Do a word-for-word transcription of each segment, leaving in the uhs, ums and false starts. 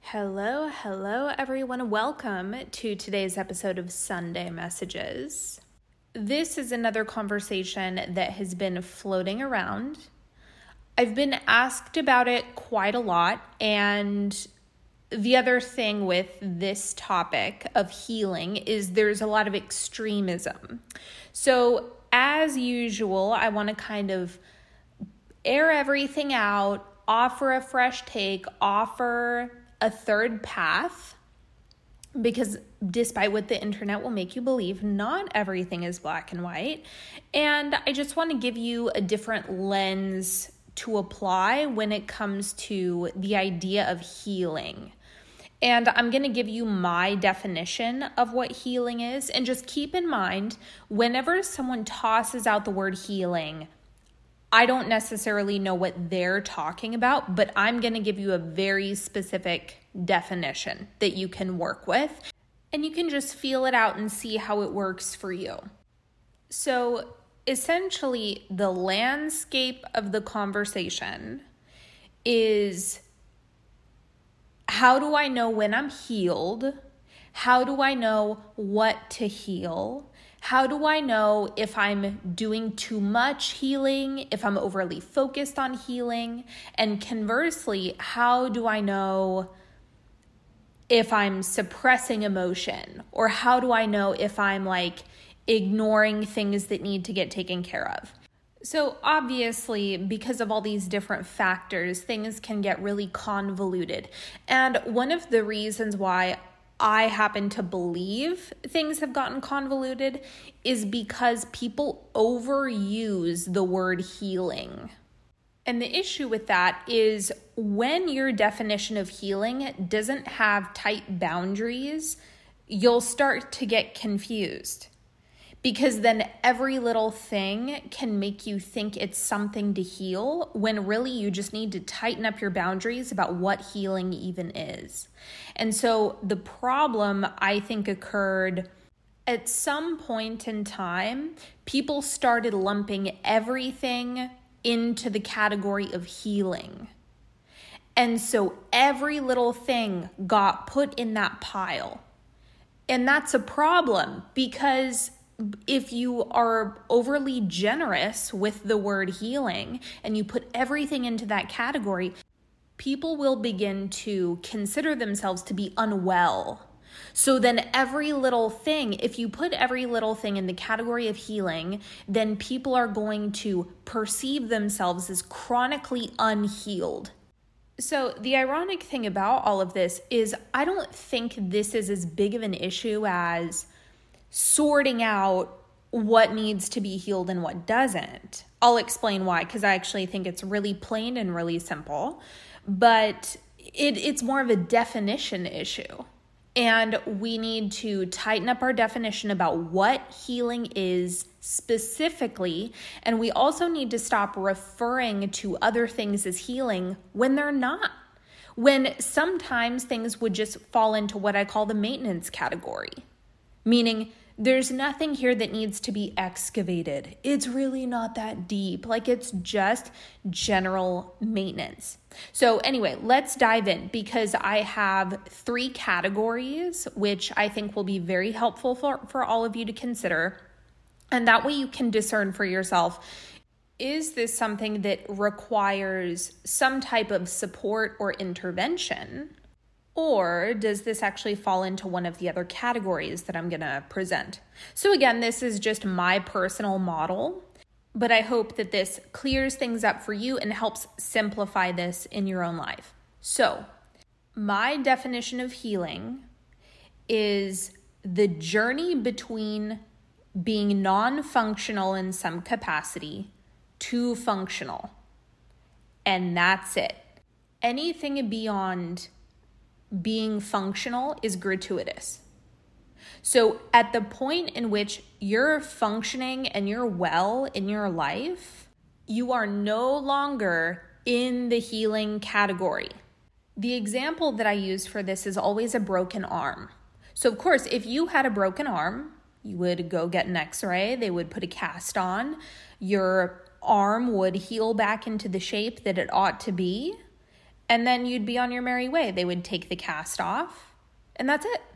Hello, hello everyone. Welcome to today's episode of Sunday Messages. This is another conversation that has been floating around. I've been asked about it quite a lot, and the other thing with this topic of healing is there's a lot of extremism. So as usual, I want to kind of air everything out, offer a fresh take, offer a third path, because despite what the internet will make you believe, not everything is black and white. And I just want to give you a different lens to apply when it comes to the idea of healing. And I'm going to give you my definition of what healing is. And just keep in mind, whenever someone tosses out the word healing, I don't necessarily know what they're talking about, but I'm going to give you a very specific definition that you can work with, and you can just feel it out and see how it works for you. So essentially, the landscape of the conversation is, how do I know when I'm healed? How do I know what to heal? How do I know if I'm doing too much healing, if I'm overly focused on healing? And conversely, how do I know if I'm suppressing emotion? Or how do I know if I'm like ignoring things that need to get taken care of? So obviously, because of all these different factors, things can get really convoluted. And one of the reasons why I happen to believe things have gotten convoluted is because people overuse the word healing. And the issue with that is when your definition of healing doesn't have tight boundaries, you'll start to get confused. Because then every little thing can make you think it's something to heal, when really you just need to tighten up your boundaries about what healing even is. And so the problem, I think, occurred at some point in time. People started lumping everything into the category of healing. And so every little thing got put in that pile. And that's a problem, because if you are overly generous with the word healing and you put everything into that category, people will begin to consider themselves to be unwell. So then every little thing, if you put every little thing in the category of healing, then people are going to perceive themselves as chronically unhealed. So the ironic thing about all of this is I don't think this is as big of an issue as sorting out what needs to be healed and what doesn't. I'll explain why, because I actually think it's really plain and really simple, but it, it's more of a definition issue. And we need to tighten up our definition about what healing is specifically, and we also need to stop referring to other things as healing when they're not. When sometimes things would just fall into what I call the maintenance category. Meaning, there's nothing here that needs to be excavated. It's really not that deep. Like, it's just general maintenance. So anyway, let's dive in, because I have three categories, which I think will be very helpful for, for all of you to consider. And that way you can discern for yourself, is this something that requires some type of support or intervention? Or does this actually fall into one of the other categories that I'm going to present? So again, this is just my personal model, but I hope that this clears things up for you and helps simplify this in your own life. So my definition of healing is the journey between being non-functional in some capacity to functional. And that's it. Anything beyond being functional is gratuitous. So at the point in which you're functioning and you're well in your life, you are no longer in the healing category. The example that I use for this is always a broken arm. So of course, if you had a broken arm, you would go get an x-ray, they would put a cast on, your arm would heal back into the shape that it ought to be, and then you'd be on your merry way. They would take the cast off, and that's it.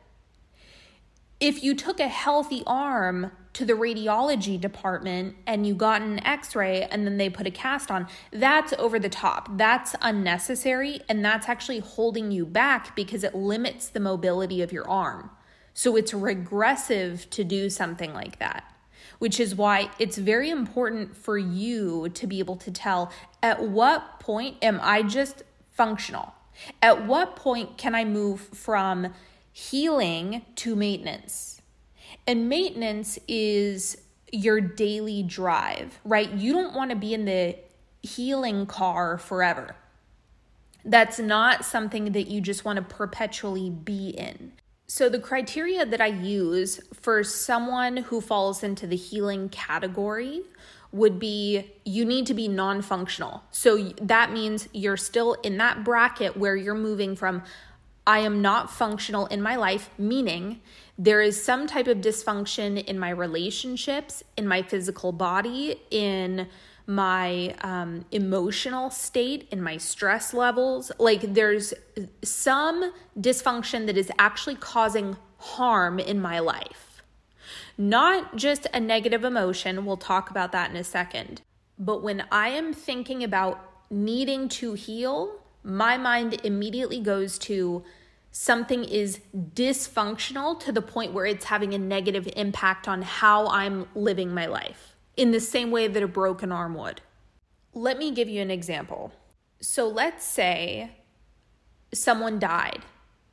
If you took a healthy arm to the radiology department and you got an x-ray and then they put a cast on, that's over the top. That's unnecessary, and that's actually holding you back because it limits the mobility of your arm. So it's regressive to do something like that, which is why it's very important for you to be able to tell, at what point am I just functional? At what point can I move from healing to maintenance? And maintenance is your daily drive, right? You don't want to be in the healing car forever. That's not something that you just want to perpetually be in. So the criteria that I use for someone who falls into the healing category would be, you need to be non-functional. So that means you're still in that bracket where you're moving from, I am not functional in my life, meaning there is some type of dysfunction in my relationships, in my physical body, in my um, emotional state, in my stress levels. Like there's some dysfunction that is actually causing harm in my life. Not just a negative emotion, we'll talk about that in a second. But when I am thinking about needing to heal, my mind immediately goes to something is dysfunctional to the point where it's having a negative impact on how I'm living my life, in the same way that a broken arm would. Let me give you an example. So let's say someone died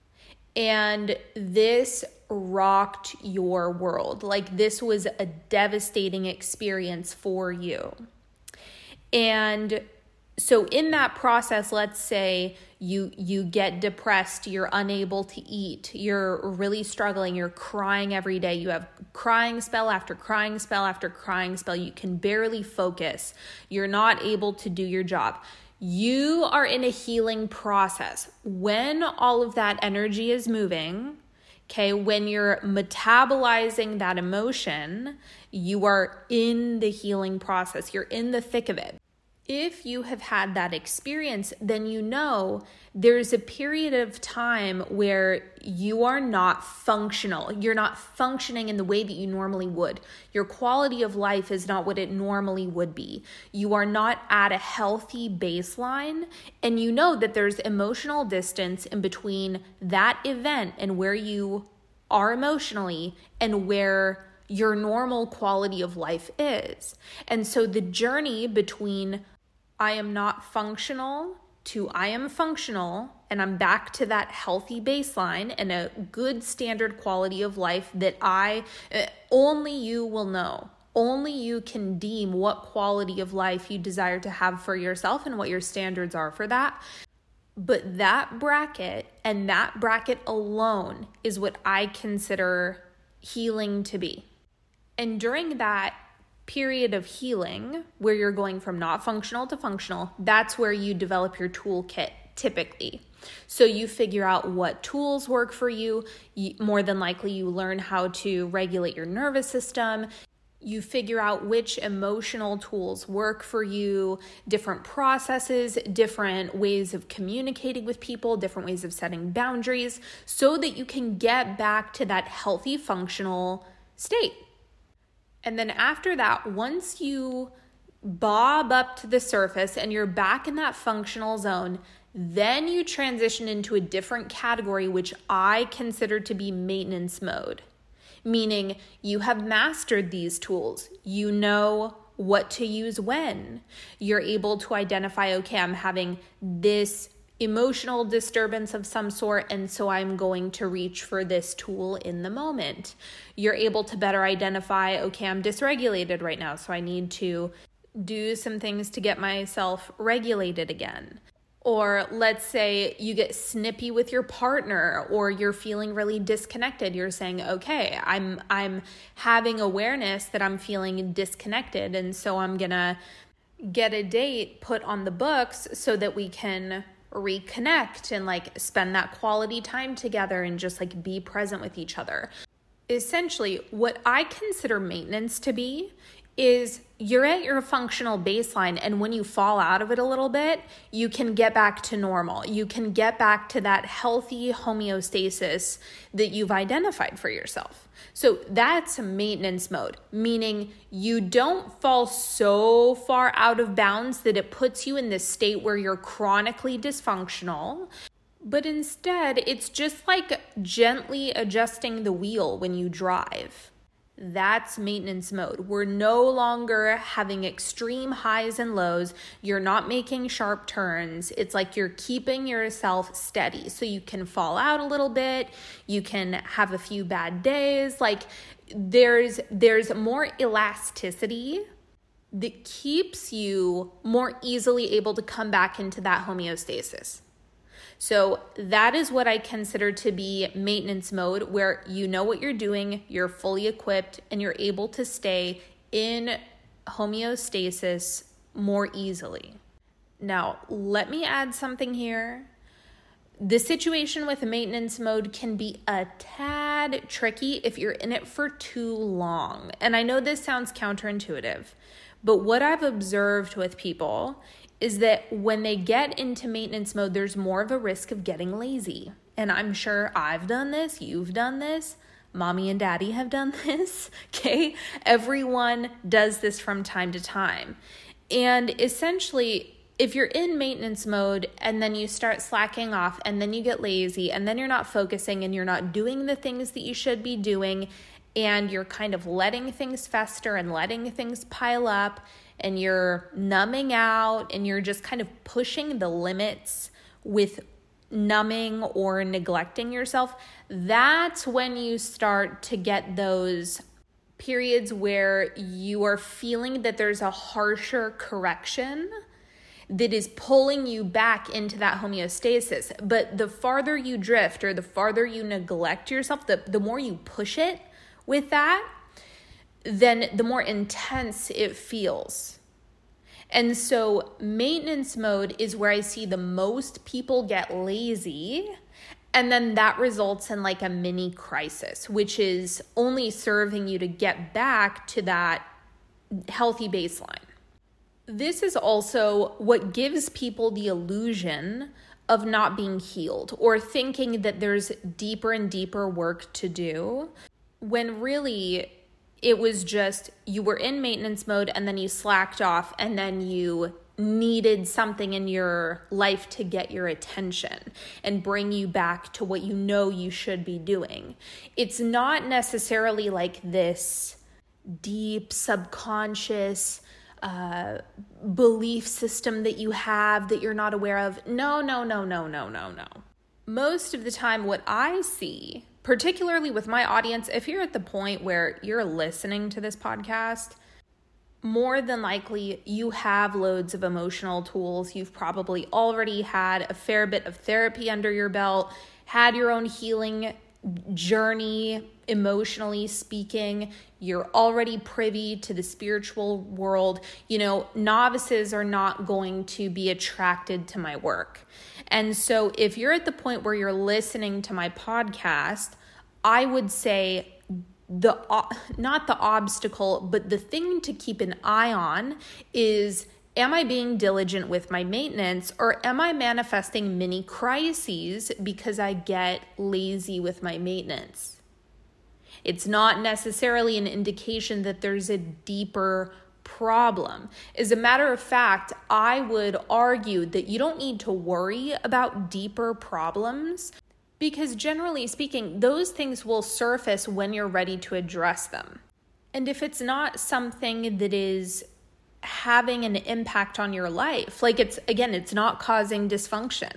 and this rocked your world. Like this was a devastating experience for you. And so in that process, let's say you you get depressed, you're unable to eat, you're really struggling, you're crying every day, you have crying spell after crying spell after crying spell, you can barely focus, you're not able to do your job. You are in a healing process. When all of that energy is moving, okay, when you're metabolizing that emotion, you are in the healing process, you're in the thick of it. If you have had that experience, then you know there's a period of time where you are not functional. You're not functioning in the way that you normally would. Your quality of life is not what it normally would be. You are not at a healthy baseline, and you know that there's emotional distance in between that event and where you are emotionally and where your normal quality of life is. And so the journey between I am not functional to I am functional, and I'm back to that healthy baseline and a good standard quality of life that I, only you will know. Only you can deem what quality of life you desire to have for yourself and what your standards are for that. But that bracket and that bracket alone is what I consider healing to be. And during that period of healing where you're going from not functional to functional, that's where you develop your toolkit typically. So you figure out what tools work for you. you. More than likely you learn how to regulate your nervous system. You figure out which emotional tools work for you, different processes, different ways of communicating with people, different ways of setting boundaries, so that you can get back to that healthy, functional state. And then after that, once you bob up to the surface and you're back in that functional zone, then you transition into a different category, which I consider to be maintenance mode. Meaning you have mastered these tools. You know what to use when. You're able to identify, okay, I'm having this emotional disturbance of some sort, and so I'm going to reach for this tool in the moment. You're able to better identify, okay, I'm dysregulated right now, so I need to do some things to get myself regulated again. Or let's say you get snippy with your partner, or you're feeling really disconnected. You're saying, okay, I'm I'm having awareness that I'm feeling disconnected, and so I'm gonna get a date put on the books so that we can reconnect and like spend that quality time together and just like be present with each other. Essentially, what I consider maintenance to be is you're at your functional baseline, and when you fall out of it a little bit, you can get back to normal. You can get back to that healthy homeostasis that you've identified for yourself. So that's maintenance mode, meaning you don't fall so far out of bounds that it puts you in this state where you're chronically dysfunctional, but instead it's just like gently adjusting the wheel when you drive. That's maintenance mode. We're no longer having extreme highs and lows. You're not making sharp turns. It's like you're keeping yourself steady. So you can fall out a little bit. You can have a few bad days. Like there's there's more elasticity that keeps you more easily able to come back into that homeostasis. So that is what I consider to be maintenance mode, where you know what you're doing, you're fully equipped, and you're able to stay in homeostasis more easily. Now, let me add something here. The situation with maintenance mode can be a tad tricky if you're in it for too long. And I know this sounds counterintuitive, but what I've observed with people is that when they get into maintenance mode, there's more of a risk of getting lazy. And I'm sure I've done this, you've done this, mommy and daddy have done this, okay? Everyone does this from time to time. And essentially, if you're in maintenance mode and then you start slacking off and then you get lazy and then you're not focusing and you're not doing the things that you should be doing, and you're kind of letting things fester and letting things pile up, and you're numbing out, and you're just kind of pushing the limits with numbing or neglecting yourself, that's when you start to get those periods where you are feeling that there's a harsher correction that is pulling you back into that homeostasis. But the farther you drift or the farther you neglect yourself, the, the more you push it with that, then the more intense it feels. And so maintenance mode is where I see the most people get lazy, and then that results in like a mini crisis, which is only serving you to get back to that healthy baseline. This is also what gives people the illusion of not being healed or thinking that there's deeper and deeper work to do, when really it was just you were in maintenance mode and then you slacked off and then you needed something in your life to get your attention and bring you back to what you know you should be doing. It's not necessarily like this deep subconscious uh, belief system that you have that you're not aware of. No, no, no, no, no, no, no. Most of the time what I see, particularly with my audience, if you're at the point where you're listening to this podcast, more than likely you have loads of emotional tools. You've probably already had a fair bit of therapy under your belt, had your own healing journey, emotionally speaking. You're already privy to the spiritual world. You know, novices are not going to be attracted to my work. And so if you're at the point where you're listening to my podcast, I would say the not the obstacle, but the thing to keep an eye on is, am I being diligent with my maintenance, or am I manifesting mini crises because I get lazy with my maintenance? It's not necessarily an indication that there's a deeper problem. As a matter of fact, I would argue that you don't need to worry about deeper problems, because generally speaking, those things will surface when you're ready to address them. And if it's not something that is having an impact on your life, like it's, again, it's not causing dysfunction,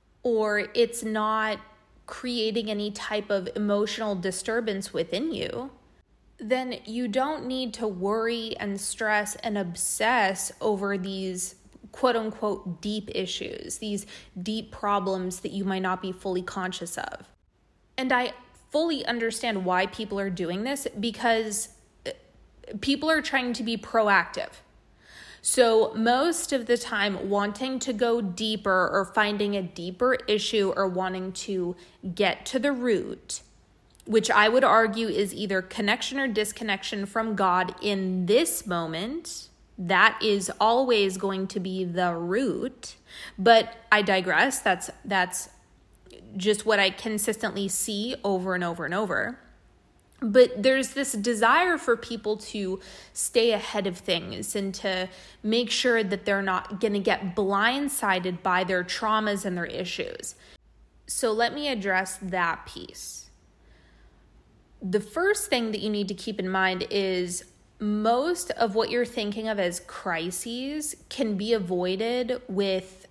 or it's not creating any type of emotional disturbance within you, then you don't need to worry and stress and obsess over these quote unquote deep issues, these deep problems that you might not be fully conscious of. And I fully understand why people are doing this, because people are trying to be proactive. So most of the time, wanting to go deeper or finding a deeper issue or wanting to get to the root which I would argue is either connection or disconnection from God in this moment. That is always going to be the root. But I digress. That's that's just what I consistently see over and over and over. But there's this desire for people to stay ahead of things and to make sure that they're not going to get blindsided by their traumas and their issues. So let me address that piece. The first thing that you need to keep in mind is most of what you're thinking of as crises can be avoided with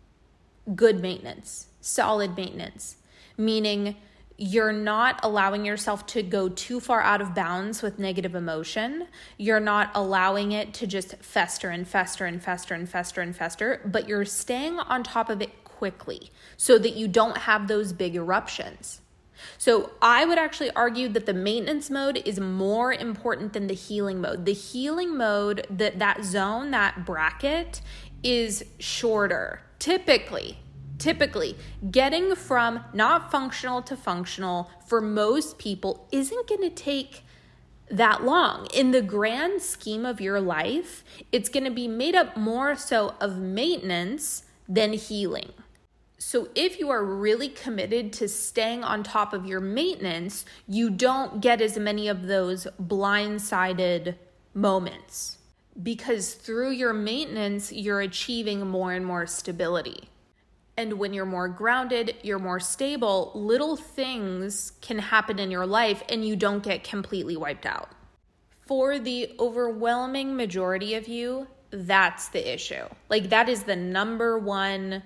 good maintenance, solid maintenance, meaning you're not allowing yourself to go too far out of bounds with negative emotion. You're not allowing it to just fester and fester and fester and fester and fester, but you're staying on top of it quickly so that you don't have those big eruptions. So I would actually argue that the maintenance mode is more important than the healing mode. The healing mode, that, that zone, that bracket is shorter, typically. Typically, getting from not functional to functional for most people isn't going to take that long. In the grand scheme of your life, it's going to be made up more so of maintenance than healing. So if you are really committed to staying on top of your maintenance, you don't get as many of those blindsided moments, because through your maintenance, you're achieving more and more stability. And when you're more grounded, you're more stable, little things can happen in your life and you don't get completely wiped out. For the overwhelming majority of you, that's the issue. Like, that is the number one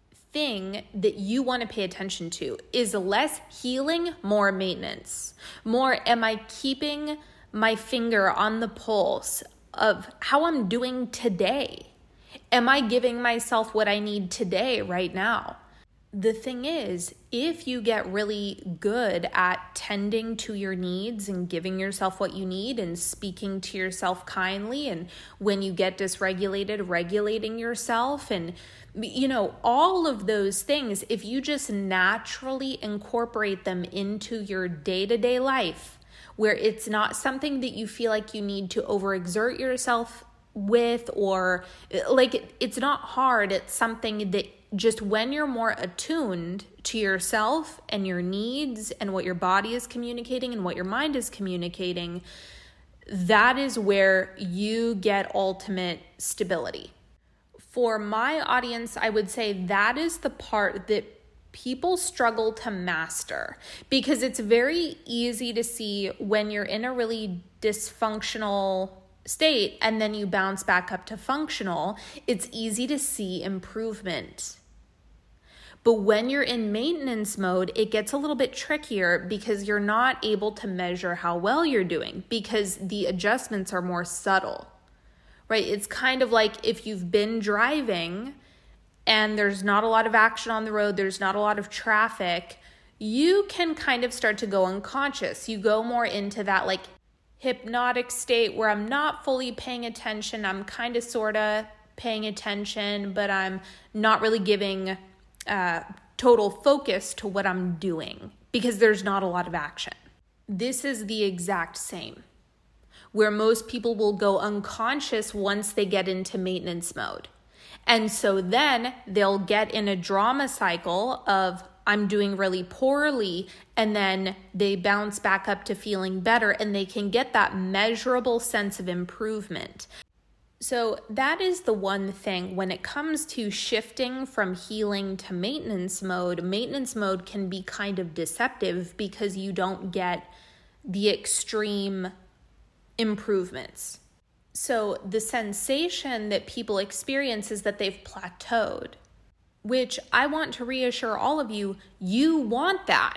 thing that you want to pay attention to, is less healing, more maintenance. More, am I keeping my finger on the pulse of how I'm doing today? Am I giving myself what I need today, right now? The thing is, if you get really good at tending to your needs and giving yourself what you need and speaking to yourself kindly, and when you get dysregulated, regulating yourself, and, you know, all of those things, if you just naturally incorporate them into your day-to-day life, where it's not something that you feel like you need to overexert yourself with, or like, it's not hard. It's something that just when you're more attuned to yourself and your needs and what your body is communicating and what your mind is communicating, that is where you get ultimate stability. For my audience, I would say that is the part that people struggle to master, because it's very easy to see when you're in a really dysfunctional state and then you bounce back up to functional, it's easy to see improvement. But when you're in maintenance mode, it gets a little bit trickier because you're not able to measure how well you're doing, because the adjustments are more subtle, right? It's kind of like if you've been driving and there's not a lot of action on the road, there's not a lot of traffic, you can kind of start to go unconscious. You go more into that like hypnotic state where I'm not fully paying attention. I'm kind of sort of paying attention, but I'm not really giving uh, total focus to what I'm doing because there's not a lot of action. This is the exact same, where most people will go unconscious once they get into maintenance mode. And so then they'll get in a drama cycle of, I'm doing really poorly, and then they bounce back up to feeling better, and they can get that measurable sense of improvement. So that is the one thing when it comes to shifting from healing to maintenance mode. Maintenance mode can be kind of deceptive because you don't get the extreme improvements. So the sensation that people experience is that they've plateaued, which I want to reassure all of you, you want that.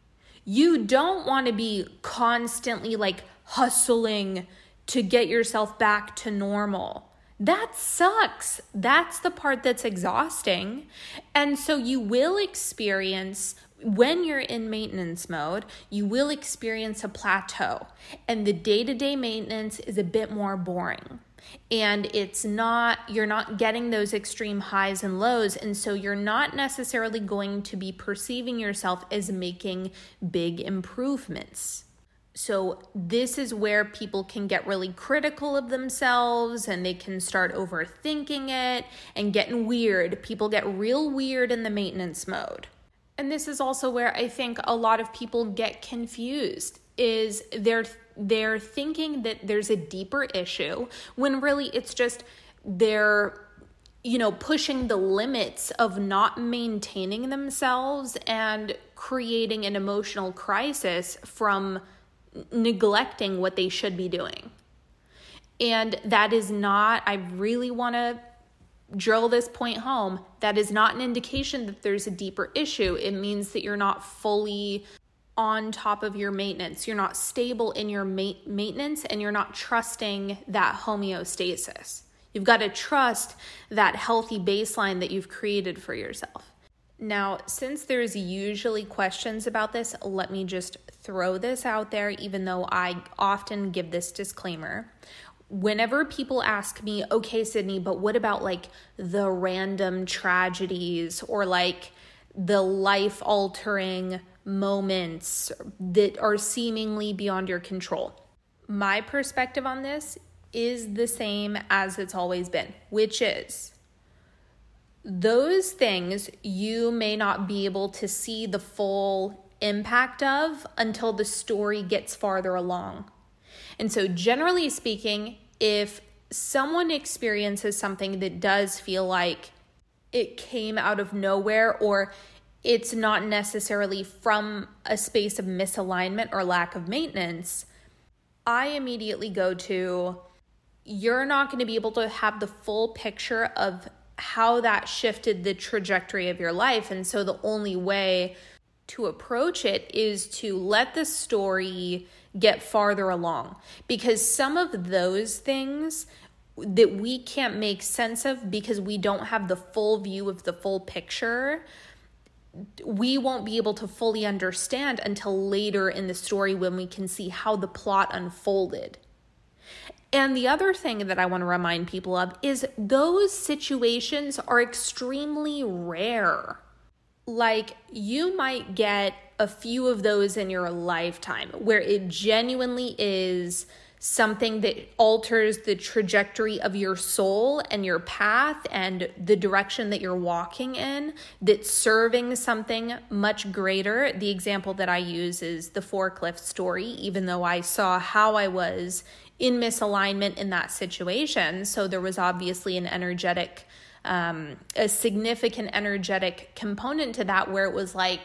You don't want to be constantly like hustling to get yourself back to normal. That sucks. That's the part that's exhausting. And so you will experience, when you're in maintenance mode, you will experience a plateau. And the day-to-day maintenance is a bit more boring. And it's not, you're not getting those extreme highs and lows. And so you're not necessarily going to be perceiving yourself as making big improvements. So this is where people can get really critical of themselves and they can start overthinking it and getting weird. People get real weird in the maintenance mode. And this is also where I think a lot of people get confused, is they're they're thinking that there's a deeper issue when really it's just they're, you know, pushing the limits of not maintaining themselves and creating an emotional crisis from neglecting what they should be doing. And that is not, I really want to drill this point home, that is not an indication that there's a deeper issue. It means that you're not fully on top of your maintenance. You're not stable in your ma- maintenance and you're not trusting that homeostasis. You've got to trust that healthy baseline that you've created for yourself. Now, since there's usually questions about this, let me just throw this out there, even though I often give this disclaimer. Whenever people ask me, okay, Sydney, but what about like the random tragedies or like the life-altering moments that are seemingly beyond your control? My perspective on this is the same as it's always been, which is those things you may not be able to see the full impact of until the story gets farther along. And so generally speaking, if someone experiences something that does feel like it came out of nowhere, or it's not necessarily from a space of misalignment or lack of maintenance, I immediately go to, you're not going to be able to have the full picture of how that shifted the trajectory of your life. And so the only way to approach it is to let the story get farther along, because some of those things that we can't make sense of because we don't have the full view of the full picture, we won't be able to fully understand until later in the story when we can see how the plot unfolded. And the other thing that I want to remind people of is those situations are extremely rare. Like, you might get a few of those in your lifetime where it genuinely is something that alters the trajectory of your soul and your path and the direction that you're walking in, that's serving something much greater. The example that I use is the forklift story, even though I saw how I was in misalignment in that situation. So there was obviously an energetic, um, a significant energetic component to that where it was like,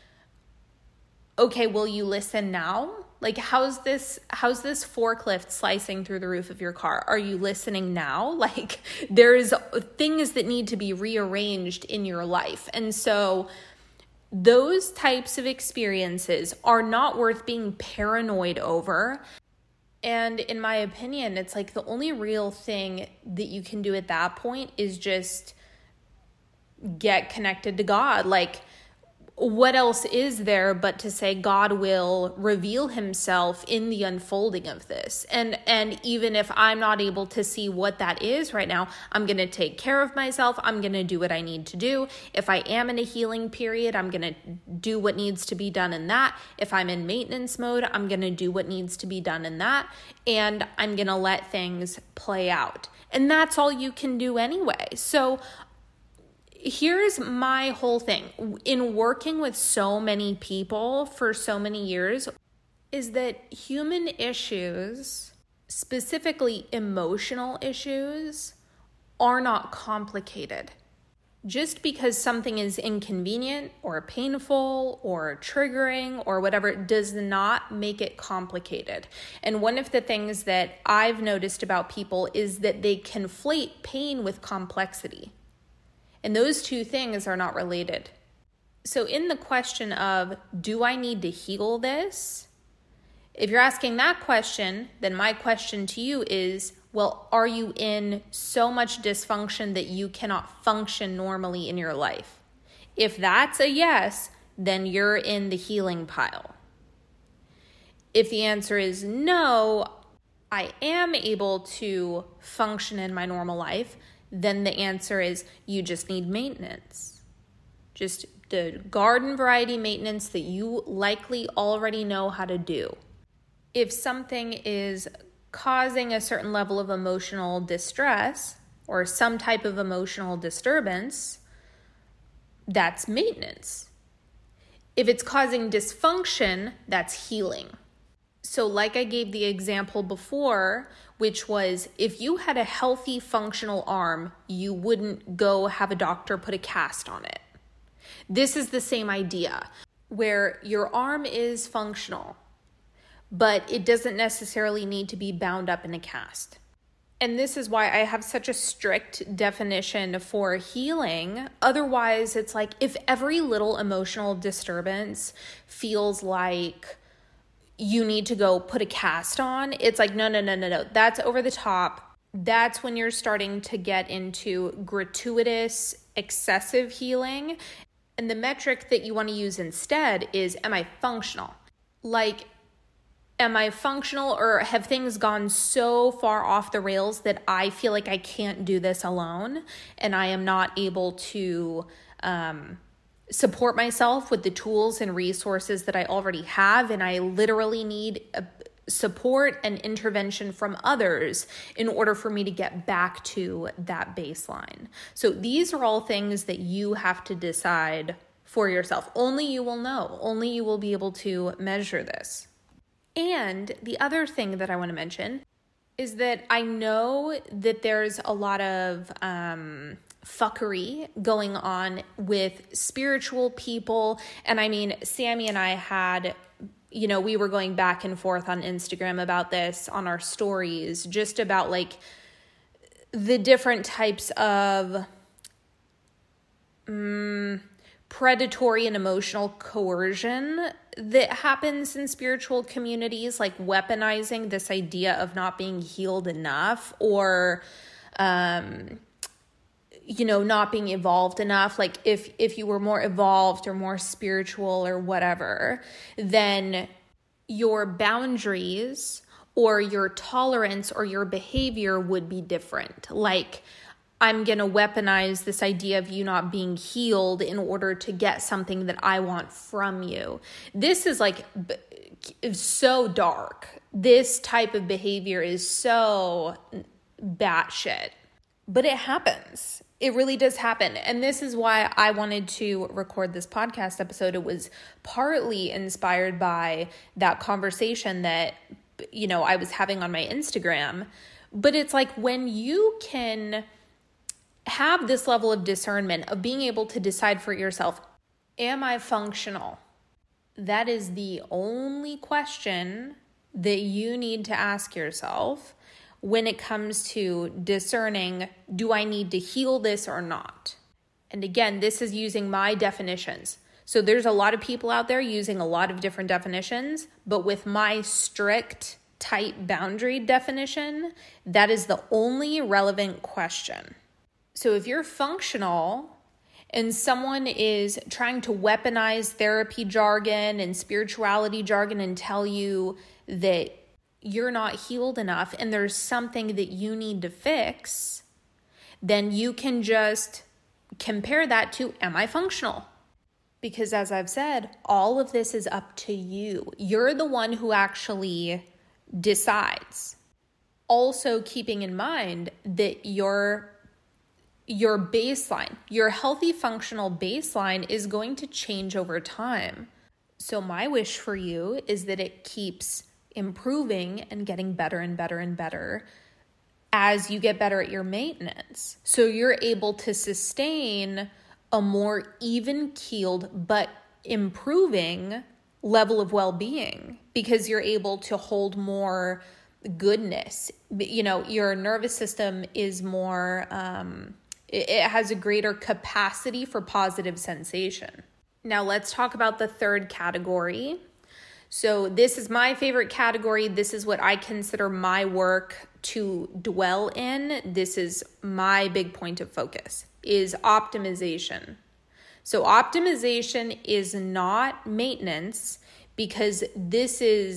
okay, will you listen now? Like, how's this, how's this forklift slicing through the roof of your car? Are you listening now? Like, there's things that need to be rearranged in your life. And so those types of experiences are not worth being paranoid over. And in my opinion, it's like the only real thing that you can do at that point is just get connected to God. Like, what else is there but to say God will reveal himself in the unfolding of this? And and even if I'm not able to see what that is right now, I'm going to take care of myself. I'm going to do what I need to do. If I am in a healing period, I'm going to do what needs to be done in that. If I'm in maintenance mode, I'm going to do what needs to be done in that. And I'm going to let things play out. And that's all you can do anyway. So here's my whole thing. In working with so many people for so many years, is that human issues, specifically emotional issues, are not complicated. Just because something is inconvenient or painful or triggering or whatever does not make it complicated. And one of the things that I've noticed about people is that they conflate pain with complexity. And those two things are not related. So in the question of, do I need to heal this? If you're asking that question, then my question to you is, well, are you in so much dysfunction that you cannot function normally in your life? If that's a yes, then you're in the healing pile. If the answer is no, I am able to function in my normal life, then the answer is you just need maintenance. Just the garden variety maintenance that you likely already know how to do. If something is causing a certain level of emotional distress or some type of emotional disturbance, that's maintenance. If it's causing dysfunction, that's healing. So like I gave the example before, which was if you had a healthy functional arm, you wouldn't go have a doctor put a cast on it. This is the same idea where your arm is functional, but it doesn't necessarily need to be bound up in a cast. And this is why I have such a strict definition for healing. Otherwise, it's like if every little emotional disturbance feels like you need to go put a cast on, it's like, no, no, no, no, no. That's over the top. That's when you're starting to get into gratuitous, excessive healing. And the metric that you want to use instead is, am I functional? Like, am I functional, or have things gone so far off the rails that I feel like I can't do this alone and I am not able to um, support myself with the tools and resources that I already have, and I literally need a support and intervention from others in order for me to get back to that baseline. So these are all things that you have to decide for yourself. Only you will know. Only you will be able to measure this. And the other thing that I want to mention is that I know that there's a lot of um, fuckery going on with spiritual people. And I mean, Sammy and I had, you know, we were going back and forth on Instagram about this on our stories, just about like the different types of um, predatory and emotional coercion that happens in spiritual communities, like weaponizing this idea of not being healed enough, or, um, you know, not being evolved enough. Like if, if you were more evolved or more spiritual or whatever, then your boundaries or your tolerance or your behavior would be different. Like, I'm going to weaponize this idea of you not being healed in order to get something that I want from you. This is like b- so dark. This type of behavior is so batshit, but it happens. It really does happen. And this is why I wanted to record this podcast episode. It was partly inspired by that conversation that, you know, I was having on my Instagram. But it's like when you can have this level of discernment of being able to decide for yourself, am I functional? That is the only question that you need to ask yourself when it comes to discerning, do I need to heal this or not? And again, this is using my definitions. So there's a lot of people out there using a lot of different definitions, but with my strict, tight boundary definition, that is the only relevant question. So if you're functional and someone is trying to weaponize therapy jargon and spirituality jargon and tell you that you're not healed enough and there's something that you need to fix, then you can just compare that to, am I functional? Because as I've said, all of this is up to you. You're the one who actually decides. Also keeping in mind that your Your baseline, your healthy functional baseline is going to change over time. So my wish for you is that it keeps improving and getting better and better and better as you get better at your maintenance. So you're able to sustain a more even-keeled but improving level of well-being because you're able to hold more goodness. You know, your nervous system is more... Um, It has a greater capacity for positive sensation. Now let's talk about the third category. So this is my favorite category. This is what I consider my work to dwell in. This is my big point of focus, is optimization. So optimization is not maintenance because this is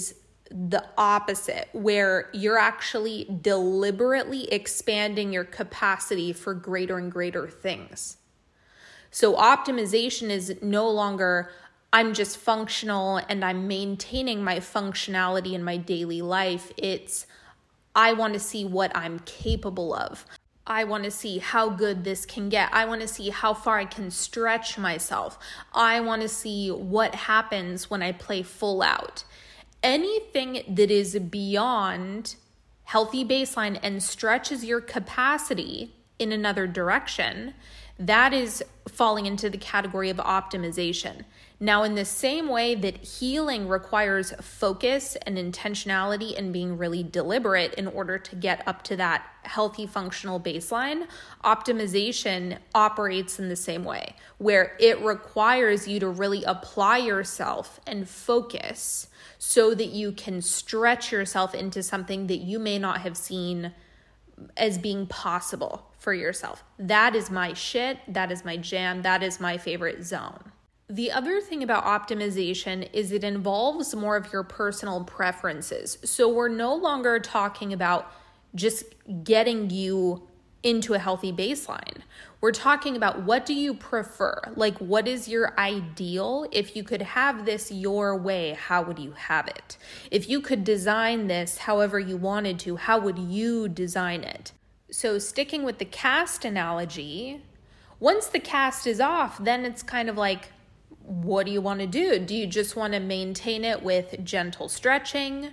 the opposite, where you're actually deliberately expanding your capacity for greater and greater things. So optimization is no longer, I'm just functional and I'm maintaining my functionality in my daily life. It's, I want to see what I'm capable of. I want to see how good this can get. I want to see how far I can stretch myself. I want to see what happens when I play full out. Anything that is beyond healthy baseline and stretches your capacity in another direction, that is falling into the category of optimization. Now, in the same way that healing requires focus and intentionality and being really deliberate in order to get up to that healthy functional baseline, optimization operates in the same way, where it requires you to really apply yourself and focus so that you can stretch yourself into something that you may not have seen as being possible for yourself. That is my shit. That is my jam. That is my favorite zone. The other thing about optimization is it involves more of your personal preferences. So we're no longer talking about just getting you into a healthy baseline. We're talking about, what do you prefer? Like, what is your ideal? If you could have this your way, how would you have it? If you could design this however you wanted to, how would you design it? So sticking with the cast analogy, once the cast is off, then it's kind of like, what do you want to do? Do you just want to maintain it with gentle stretching?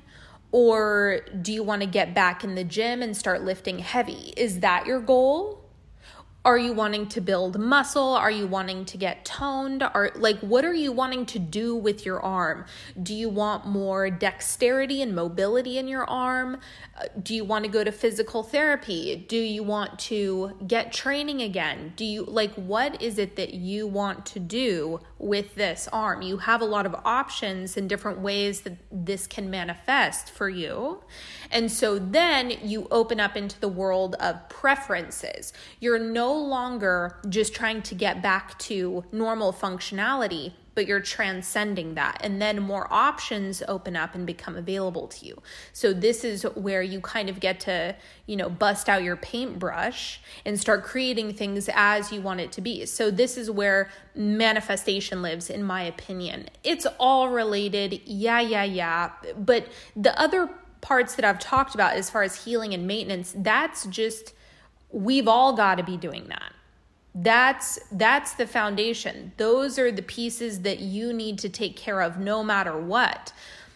Or do you want to get back in the gym and start lifting heavy? Is that your goal? Are you wanting to build muscle? Are you wanting to get toned? Are like, what are you wanting to do with your arm? Do you want more dexterity and mobility in your arm? Do you want to go to physical therapy? Do you want to get training again? Do you like, what is it that you want to do with this arm? You have a lot of options and different ways that this can manifest for you. And so then you open up into the world of preferences. You're no longer just trying to get back to normal functionality, but you're transcending that. And then more options open up and become available to you. So this is where you kind of get to, you know, bust out your paintbrush and start creating things as you want it to be. So this is where manifestation lives, in my opinion. It's all related. Yeah, yeah, yeah. But the other parts that I've talked about as far as healing and maintenance, that's just, we've all got to be doing that. That's that's the foundation. Those are the pieces that you need to take care of no matter what.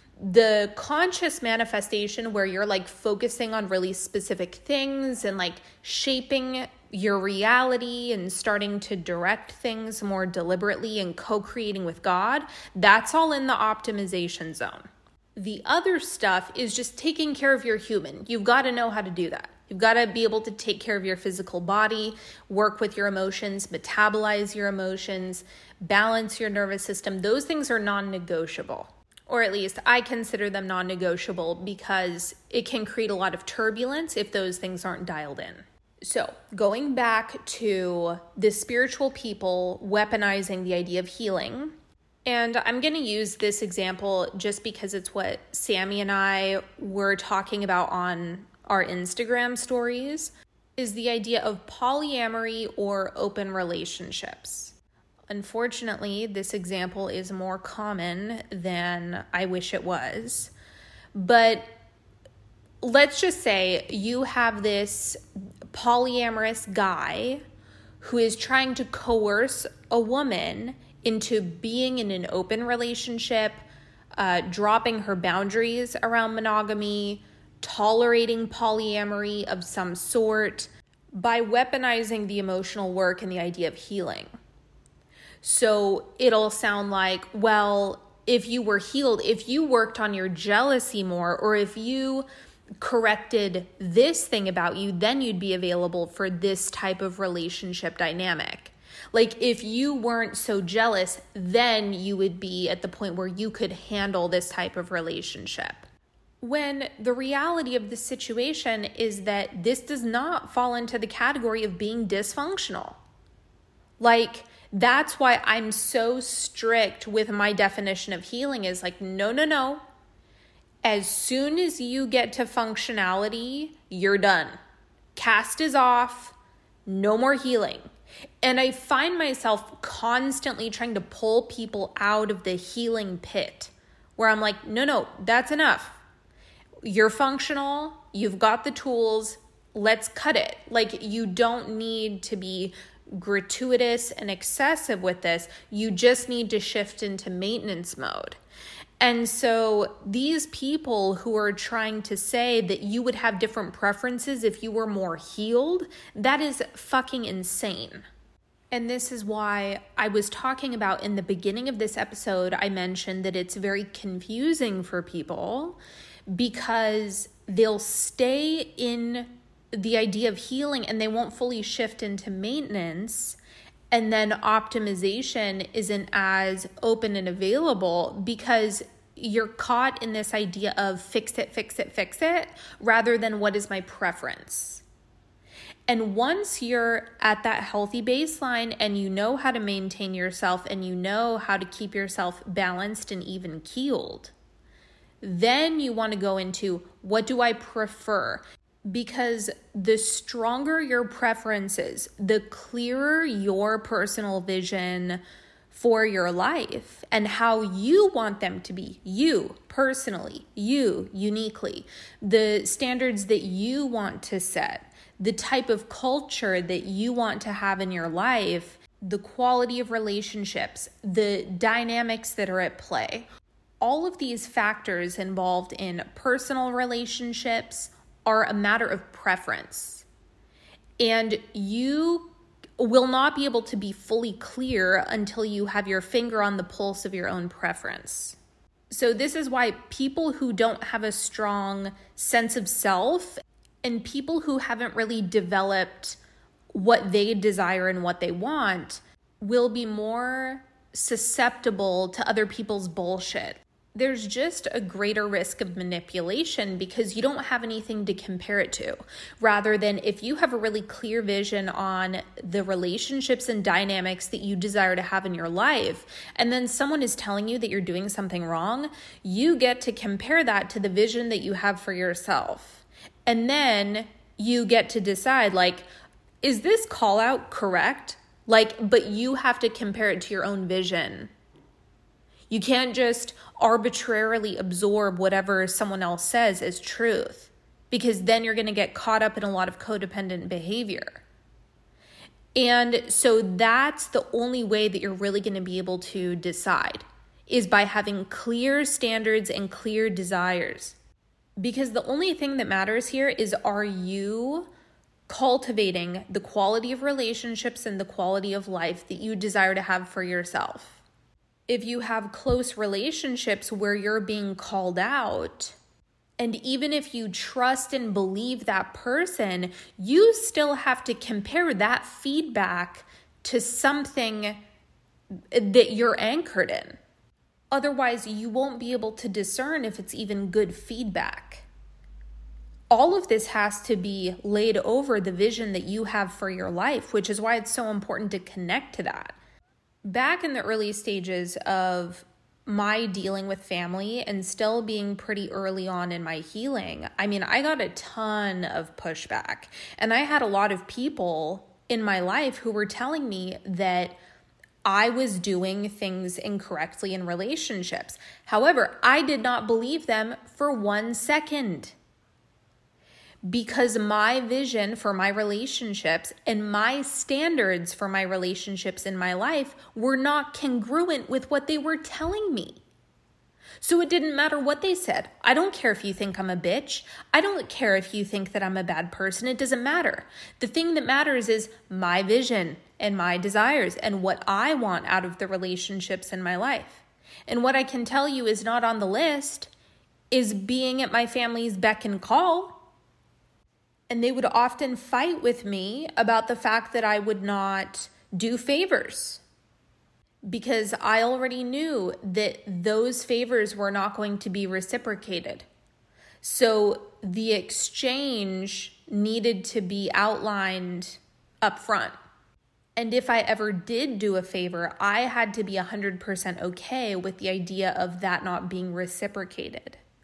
The conscious manifestation, where you're like focusing on really specific things and like shaping your reality and starting to direct things more deliberately and co-creating with God, that's all in the optimization zone. The other stuff is just taking care of your human. You've got to know how to do that. You've got to be able to take care of your physical body, work with your emotions, metabolize your emotions, balance your nervous system. Those things are non-negotiable, or at least I consider them non-negotiable, because it can create a lot of turbulence if those things aren't dialed in. So going back to the spiritual people weaponizing the idea of healing, and I'm going to use this example just because it's what Sammy and I were talking about on our Instagram stories, is the idea of polyamory or open relationships. Unfortunately, this example is more common than I wish it was. But let's just say you have this polyamorous guy who is trying to coerce a woman into being in an open relationship, uh, dropping her boundaries around monogamy, tolerating polyamory of some sort, by weaponizing the emotional work and the idea of healing. So it'll sound like, well, if you were healed, if you worked on your jealousy more, or if you corrected this thing about you, then you'd be available for this type of relationship dynamic. Like, if you weren't so jealous, then you would be at the point where you could handle this type of relationship. When the reality of the situation is that this does not fall into the category of being dysfunctional. Like, that's why I'm so strict with my definition of healing, is like, no, no, no. As soon as you get to functionality, you're done. Cast is off, no more healing. And I find myself constantly trying to pull people out of the healing pit where I'm like, no, no, that's enough. You're functional, you've got the tools, let's cut it. Like, you don't need to be gratuitous and excessive with this. You just need to shift into maintenance mode. And so these people who are trying to say that you would have different preferences if you were more healed, that is fucking insane. And this is why I was talking about in the beginning of this episode, I mentioned that it's very confusing for people because they'll stay in the idea of healing and they won't fully shift into maintenance. And then optimization isn't as open and available because you're caught in this idea of fix it, fix it, fix it, rather than what is my preference. And once you're at that healthy baseline and you know how to maintain yourself and you know how to keep yourself balanced and even keeled, then you want to go into what do I prefer? Because the stronger your preferences, the clearer your personal vision for your life and how you want them to be, you personally, you uniquely, the standards that you want to set, the type of culture that you want to have in your life, the quality of relationships, the dynamics that are at play. All of these factors involved in personal relationships are a matter of preference. And you will not be able to be fully clear until you have your finger on the pulse of your own preference. So this is why people who don't have a strong sense of self and people who haven't really developed what they desire and what they want will be more susceptible to other people's bullshit. There's just a greater risk of manipulation because you don't have anything to compare it to. Rather than if you have a really clear vision on the relationships and dynamics that you desire to have in your life, and then someone is telling you that you're doing something wrong, you get to compare that to the vision that you have for yourself. And then you get to decide, like, is this call out correct? Like, but you have to compare it to your own vision. You can't just arbitrarily absorb whatever someone else says as truth, because then you're going to get caught up in a lot of codependent behavior. And so that's the only way that you're really going to be able to decide, is by having clear standards and clear desires. Because the only thing that matters here is, are you cultivating the quality of relationships and the quality of life that you desire to have for yourself? If you have close relationships where you're being called out, and even if you trust and believe that person, you still have to compare that feedback to something that you're anchored in. Otherwise, you won't be able to discern if it's even good feedback. All of this has to be laid over the vision that you have for your life, which is why it's so important to connect to that. Back in the early stages of my dealing with family and still being pretty early on in my healing, I mean, I got a ton of pushback. And I had a lot of people in my life who were telling me that I was doing things incorrectly in relationships. However, I did not believe them for one second. Because my vision for my relationships and my standards for my relationships in my life were not congruent with what they were telling me. So it didn't matter what they said. I don't care if you think I'm a bitch. I don't care if you think that I'm a bad person. It doesn't matter. The thing that matters is my vision and my desires and what I want out of the relationships in my life. And what I can tell you is not on the list is being at my family's beck and call. And they would often fight with me about the fact that I would not do favors, because I already knew that those favors were not going to be reciprocated. So the exchange needed to be outlined up front. And if I ever did do a favor, I had to be one hundred percent okay with the idea of that not being reciprocated.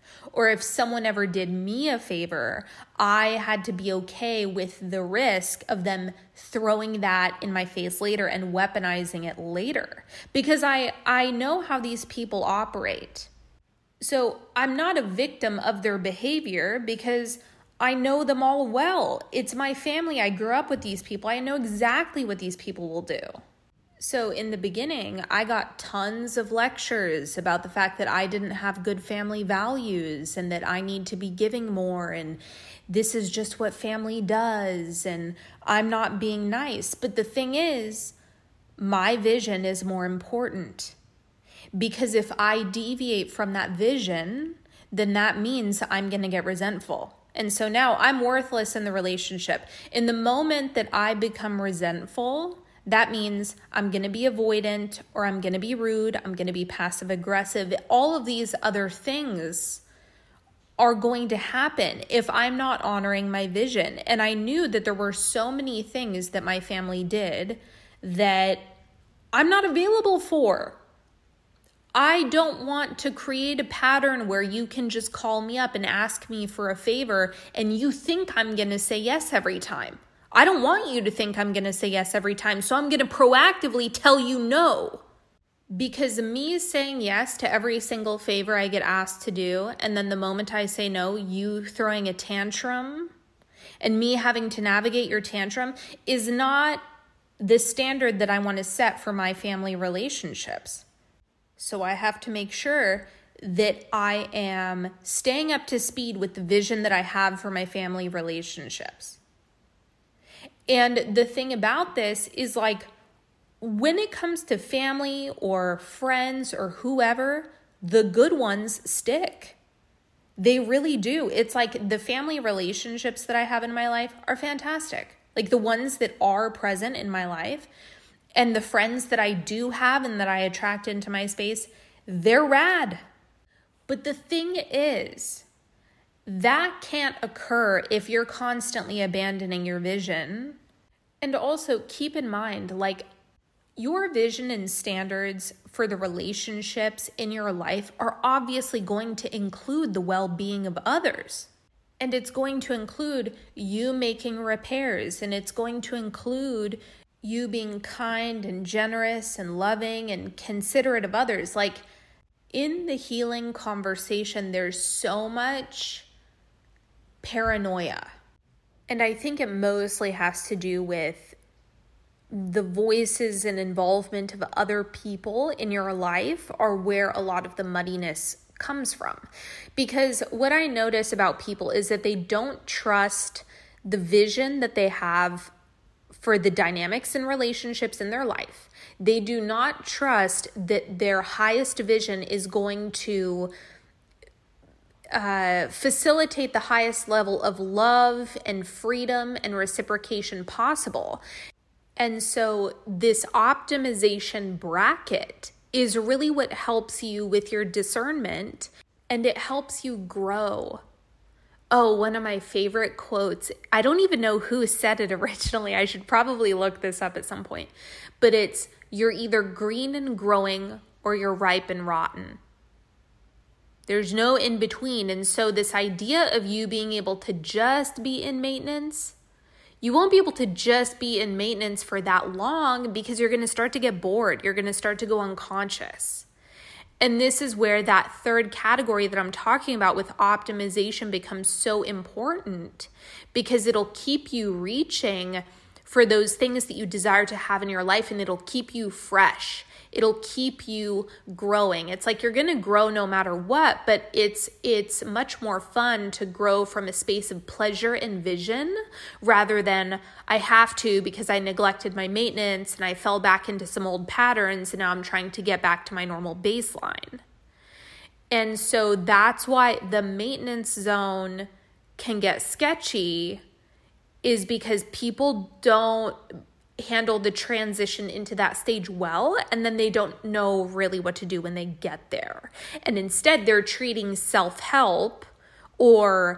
Or if someone ever did me a favor, I had to be okay with the risk of them throwing that in my face later and weaponizing it later. Because I, I know how these people operate. So I'm not a victim of their behavior because I know them all well. It's my family. I grew up with these people. I know exactly what these people will do. So in the beginning, I got tons of lectures about the fact that I didn't have good family values and that I need to be giving more and this is just what family does and I'm not being nice. But the thing is, my vision is more important because if I deviate from that vision, then that means I'm going to get resentful. And so now I'm worthless in the relationship. In the moment that I become resentful, that means I'm going to be avoidant or I'm going to be rude. I'm going to be passive aggressive. All of these other things are going to happen if I'm not honoring my vision. And I knew that there were so many things that my family did that I'm not available for. I don't want to create a pattern where you can just call me up and ask me for a favor and you think I'm going to say yes every time. I don't want you to think I'm going to say yes every time, so I'm going to proactively tell you no. Because me saying yes to every single favor I get asked to do, and then the moment I say no, you throwing a tantrum, and me having to navigate your tantrum is not the standard that I want to set for my family relationships. So I have to make sure that I am staying up to speed with the vision that I have for my family relationships. And the thing about this is like, when it comes to family or friends or whoever, the good ones stick. They really do. It's like the family relationships that I have in my life are fantastic. Like the ones that are present in my life and the friends that I do have and that I attract into my space, they're rad. But the thing is, that can't occur if you're constantly abandoning your vision. And also keep in mind, like, your vision and standards for the relationships in your life are obviously going to include the well-being of others. And it's going to include you making repairs, and it's going to include you being kind and generous and loving and considerate of others. Like, in the healing conversation, there's so much paranoia. And I think it mostly has to do with the voices and involvement of other people in your life are where a lot of the muddiness comes from. Because what I notice about people is that they don't trust the vision that they have for the dynamics and relationships in their life. They do not trust that their highest vision is going to uh, facilitate the highest level of love and freedom and reciprocation possible. And so this optimization bracket is really what helps you with your discernment, and it helps you grow. Oh, one of my favorite quotes, I don't even know who said it originally. I should probably look this up at some point. But it's, you're either green and growing or you're ripe and rotten. There's no in between. And so this idea of you being able to just be in maintenance, you won't be able to just be in maintenance for that long because you're going to start to get bored. You're going to start to go unconscious. And this is where that third category that I'm talking about with optimization becomes so important, because it'll keep you reaching for those things that you desire to have in your life, and it'll keep you fresh. It'll keep you growing. It's like you're going to grow no matter what, but it's it's much more fun to grow from a space of pleasure and vision rather than I have to because I neglected my maintenance and I fell back into some old patterns and now I'm trying to get back to my normal baseline. And so that's why the maintenance zone can get sketchy, is because people don't handle the transition into that stage well, and then they don't know really what to do when they get there. And instead, they're treating self-help or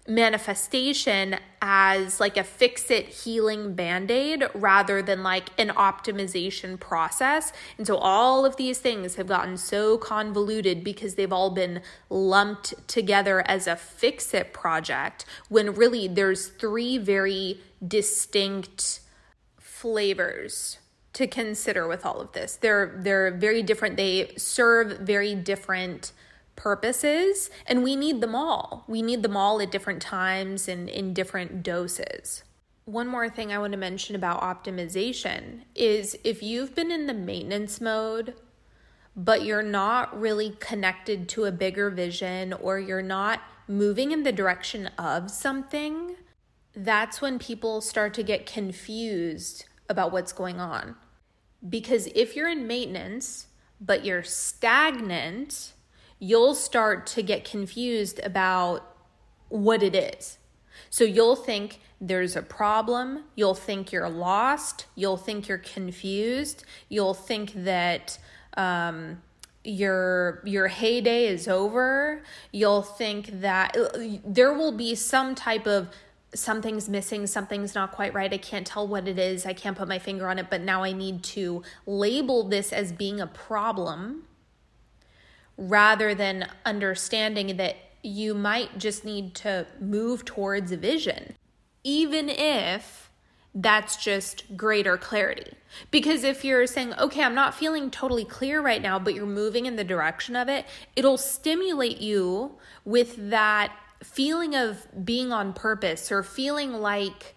manifestation as like a fix-it healing band-aid rather than like an optimization process. And so all of these things have gotten so convoluted because they've all been lumped together as a fix-it project, when really there's three very distinct flavors to consider with all of this. They're they're very different. They serve very different purposes, and we need them all. We need them all at different times and in different doses. One more thing I want to mention about optimization is if you've been in the maintenance mode, but you're not really connected to a bigger vision, or you're not moving in the direction of something, that's when people start to get confused about what's going on. Because if you're in maintenance, but you're stagnant, you'll start to get confused about what it is. So you'll think there's a problem. You'll think you're lost. You'll think you're confused. You'll think that um, your your heyday is over. You'll think that there will be some type of something's missing, something's not quite right. I can't tell what it is. I can't put my finger on it, but now I need to label this as being a problem, rather than understanding that you might just need to move towards a vision, even if that's just greater clarity. Because if you're saying, okay, I'm not feeling totally clear right now, but you're moving in the direction of it, it'll stimulate you with that feeling of being on purpose, or feeling like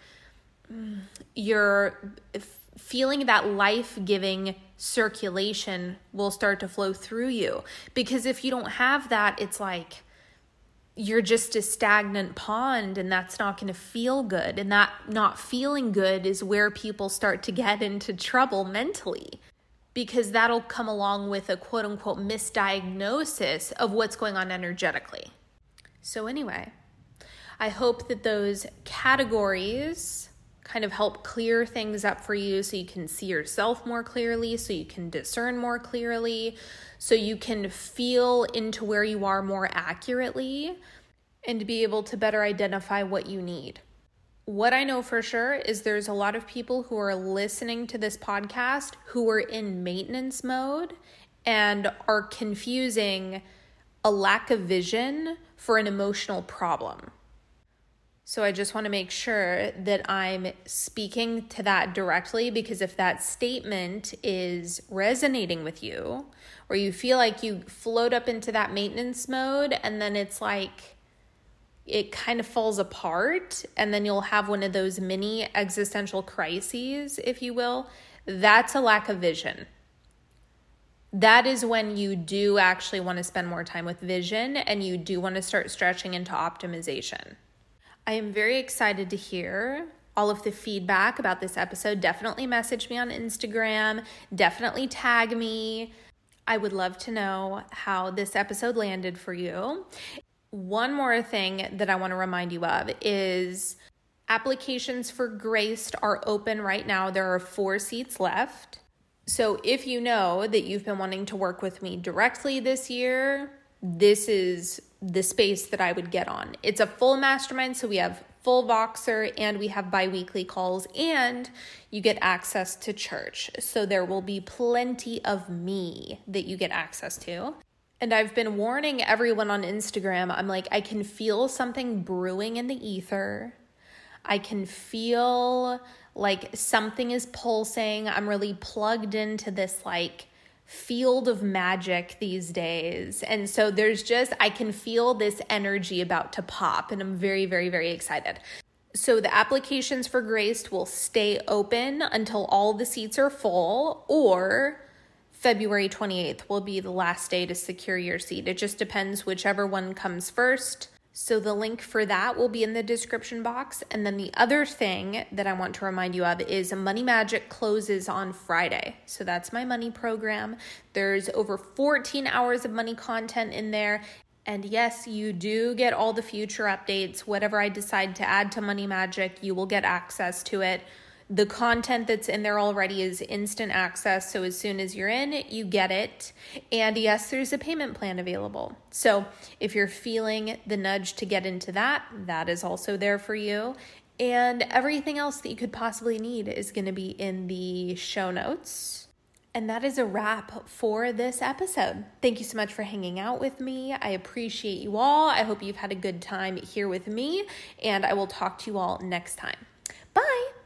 you're feeling that life-giving circulation will start to flow through you. Because if you don't have that, it's like you're just a stagnant pond, and that's not going to feel good. And that not feeling good is where people start to get into trouble mentally, because that'll come along with a quote unquote misdiagnosis of what's going on energetically. So anyway, I hope that those categories kind of help clear things up for you, so you can see yourself more clearly, so you can discern more clearly, so you can feel into where you are more accurately, and be able to better identify what you need. What I know for sure is there's a lot of people who are listening to this podcast who are in maintenance mode and are confusing a lack of vision for an emotional problem. So I just want to make sure that I'm speaking to that directly, because if that statement is resonating with you, or you feel like you float up into that maintenance mode and then it's like it kind of falls apart, and then you'll have one of those mini existential crises, if you will, that's a lack of vision. That is when you do actually want to spend more time with vision, and you do want to start stretching into optimization. I am very excited to hear all of the feedback about this episode. Definitely message me on Instagram. Definitely tag me. I would love to know how this episode landed for you. One more thing that I want to remind you of is applications for Graced are open right now. There are four seats left. So if you know that you've been wanting to work with me directly this year, this is the space that I would get on. It's a full mastermind, so we have full Voxer and we have bi-weekly calls, and you get access to church. So there will be plenty of me that you get access to. And I've been warning everyone on Instagram. I'm like, I can feel something brewing in the ether. I can feel like something is pulsing. I'm really plugged into this like field of magic these days. And so there's just, I can feel this energy about to pop, and I'm very, very, very excited. So the applications for Graced will stay open until all the seats are full, or February twenty-eighth will be the last day to secure your seat. It just depends whichever one comes first. So the link for that will be in the description box. And then the other thing that I want to remind you of is Money Magic closes on Friday. So that's my money program. There's over fourteen hours of money content in there. And yes, you do get all the future updates. Whatever I decide to add to Money Magic, you will get access to it. The content that's in there already is instant access. So as soon as you're in, you get it. And yes, there's a payment plan available. So if you're feeling the nudge to get into that, that is also there for you. And everything else that you could possibly need is going to be in the show notes. And that is a wrap for this episode. Thank you so much for hanging out with me. I appreciate you all. I hope you've had a good time here with me, and I will talk to you all next time. Bye.